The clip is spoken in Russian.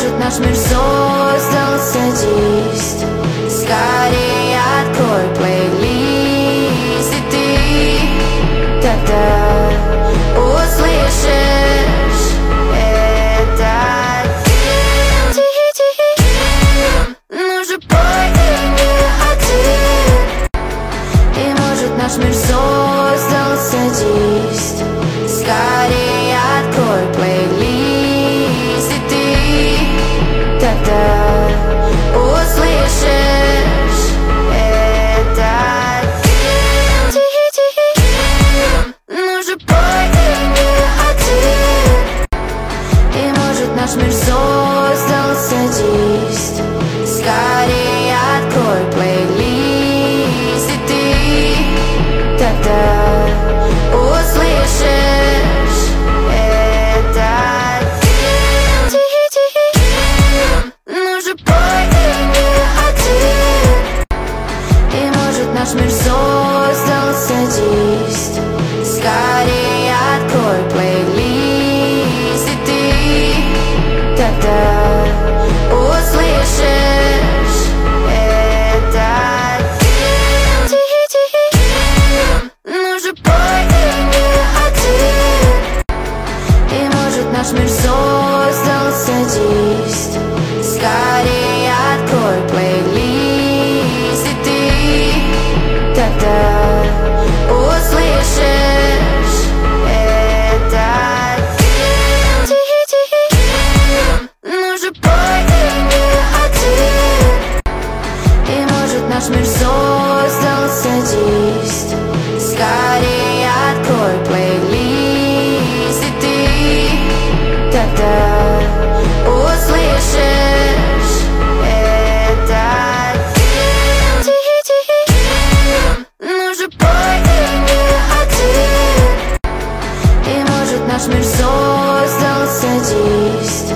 может, наш мир создал садист. Скорее открой плейлист, и ты тогда услышишь это. Тихий, ну же пой ты не один. И может, наш мир создал садист. Скорее открой плейлист, и ты тогда услышишь это. Тихий, ну же пой ты не один. И может, наш мир создал садист. Скорее открой плейлист, и ты тогда услышишь это. Тихий, ну же пой ты не один. И может, наш мир создал садист. Скорее открой плейлист, и ты тогда услышишь это. Тихий, ну же пой ты не один. И может, наш мир создал садист. Скорее открой плейлист, и ты тогда услышишь это. Тихий, ну же пой ты не один. И может, наш мир создал садист. Скорее открой плейлист, и ты тогда услышишь это. Тихий, ну же пой ты не один. И может, наш мир создал